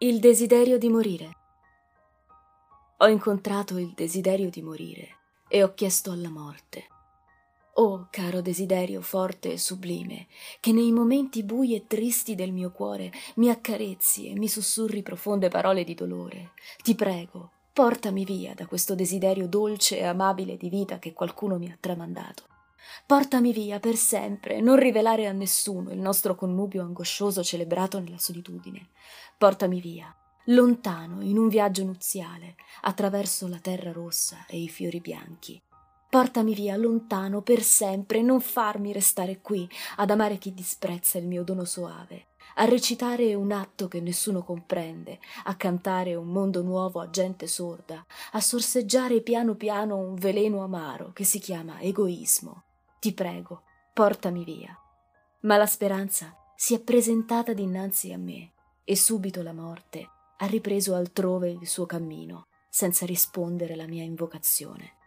Il desiderio di morire. Ho incontrato il desiderio di morire e ho chiesto alla morte: oh, caro desiderio forte e sublime, che nei momenti bui e tristi del mio cuore mi accarezzi e mi sussurri profonde parole di dolore, ti prego, portami via da questo desiderio dolce e amabile di vita che qualcuno mi ha tramandato. Portami via per sempre, non rivelare a nessuno il nostro connubio angoscioso celebrato nella solitudine. Portami via, lontano, in un viaggio nuziale, attraverso la terra rossa e i fiori bianchi. Portami via, lontano, per sempre, non farmi restare qui, ad amare chi disprezza il mio dono soave, a recitare un atto che nessuno comprende, a cantare un mondo nuovo a gente sorda, a sorseggiare piano piano un veleno amaro che si chiama egoismo. Ti prego, portami via. Ma la speranza si è presentata dinanzi a me e subito la morte ha ripreso altrove il suo cammino, senza rispondere alla mia invocazione.